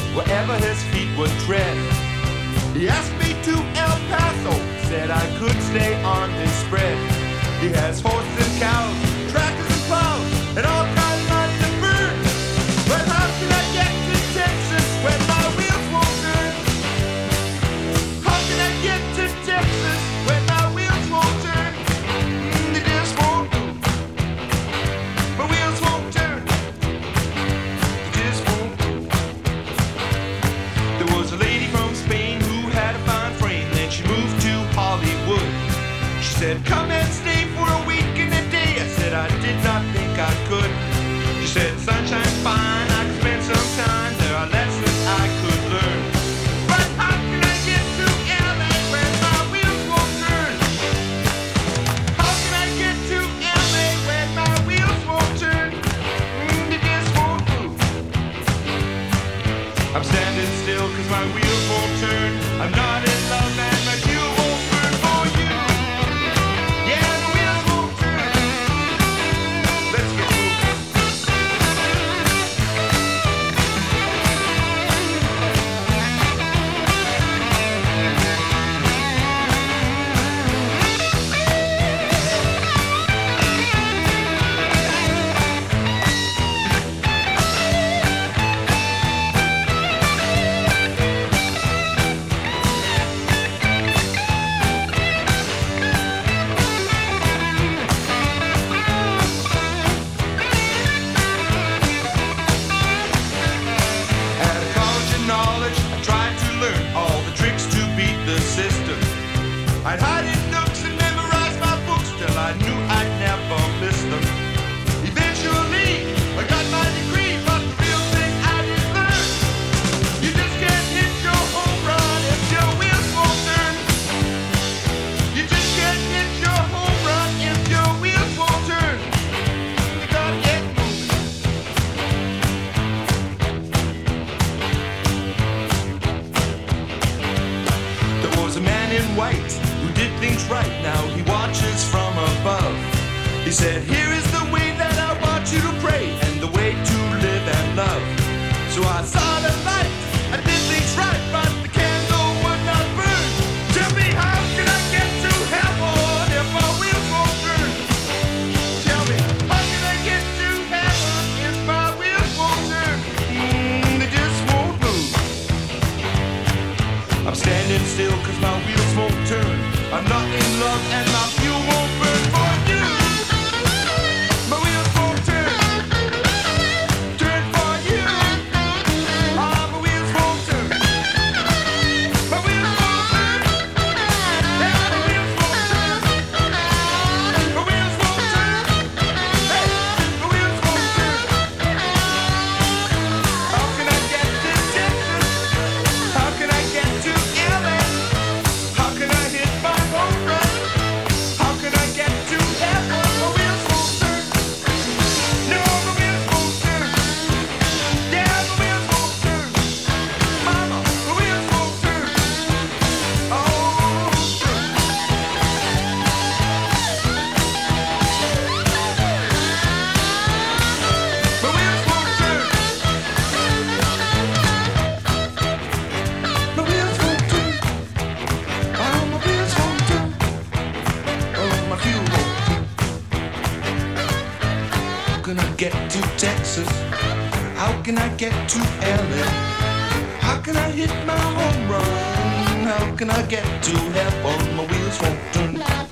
wherever his feet would tread. He asked me to El Paso, said I could stay on his spread. He has horses and cows, tractors and plows, and all kinds of money to burn. But how can I get to Texas when my wheels won't turn? How can I get to Texas when my wheels won't turn? They just won't move. My wheels won't turn. They just won't move. There was a lady from Spain who had a fine frame, then she moved to Hollywood. She said, come and stay for a week and a day. I said I did not think I could. She said, sunshine's fine, I could spend some time. There are lessons I could learn. But how can I get to LA when my wheels won't turn? How can I get to LA when my wheels won't turn? They just won't move. I'm standing still cause my wheels won't turn. I'm not in love and my fuel won't burn for you. Yeah, the wheels won't turn. Let's get moving. At a college of knowledge, I tried to learn all the tricks to beat the system. I'd hide in nooks and memorize my books till I knew I'd never miss them. Eventually, I got my degree, but the real thing I didn't learn. You just can't hit your home run if your wheels won't turn. You just can't hit your home run if your wheels won't turn. You gotta get moving. There was a man in white who did things right. Now he watches from above. He said, here is the way that I want you to pray and the way to live and love. So I saw the light, I did things right, but the candle would not burn. Tell me, how can I get to heaven if my wheels won't turn? Tell me, how can I get to heaven if my wheels won't turn? They just won't move. I'm standing still cause my wheels won't turn. I'm not in love and my fuel won't burn for you. My wheels won't turn. Turn for you. Ah, my wheels won't turn. My wheels won't turn. Yeah, my wheels won't turn. My wheels won't turn. Hey, my wheels won't turn. How can I get to Texas? How can I get to LA? How can I hit my home run? How can I get to heaven? My wheels won't turn. No, my wheels won't turn. Yeah, my wheels won't turn. Mama, my wheels won't turn. Oh, turn. My wheels won't turn. My wheels won't turn. Oh, my wheels won't turn. Oh, my fuel won't turn. How can I get to Texas? How can I get to LA? How can I hit my home run? How can I get to heaven? My wheels won't turn.